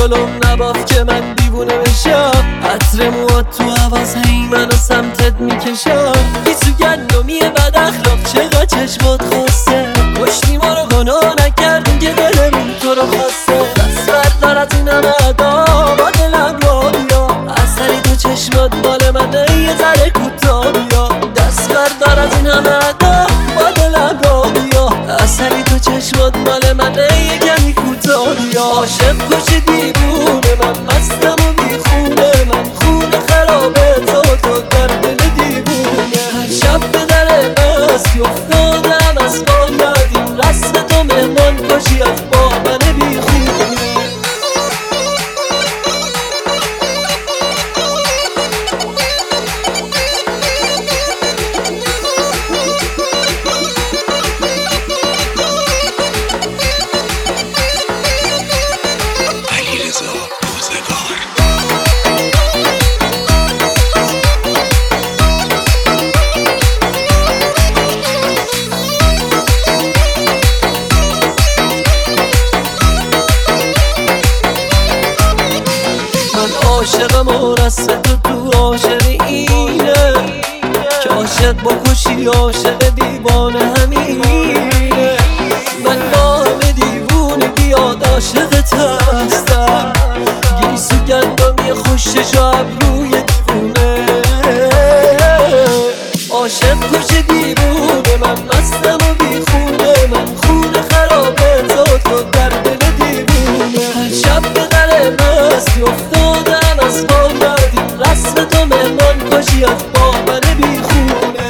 جلوم نباف که من دیوونه بشم. عطر موات تو حواس هی منو سمتت میکشم. گیسو گندمیه بد اخلاق چقدر چشمات خواسته. کشتی ما رو گناه نکردیم که دلمون تو رو خواسته. دست بردار از این همه ادا با دلم را بیا. اثری تو چشمات مال منه یه ذره کوتاه بیا. دست بردار از این همه ادا با دلم را بیا. اثری تو چشمات مال منه یه کمی کوتاه بیا. عاشق کشی دیوونه من مستم و بیخونه. من خونه خرابه تو در دل دیوونه. هر شب به در مستی افتادم از پا ندیم. رسم تو مهمان کشی از با من بیخونه. عاشقم و رسم تو عاشق اینه که عاشق بکشی عاشق دیوانه همینه. من با همه دیوونه بیاد عاشقت هستم. گیسو گندمی خوشش و ابروی دیوونه. عاشق کشی دیوونه من مستم و بیخونه. من خونه خرابه تو در دل دیوونه. هر شب به در مستی افتادم از پا ندیم. رسم تو مهمان کشی از با من بیخونه.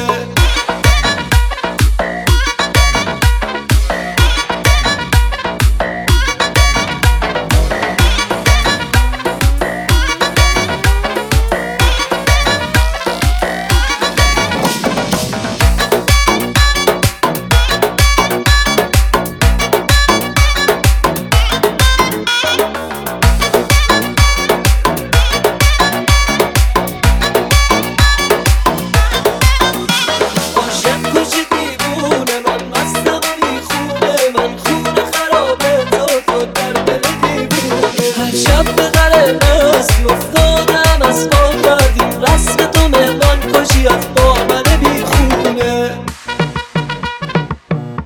شب به در مستی افتادم از پا ندیم. رسم تو مهمان کشی از با من بیخونه.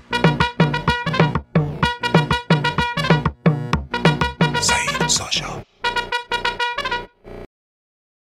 سعید ساشا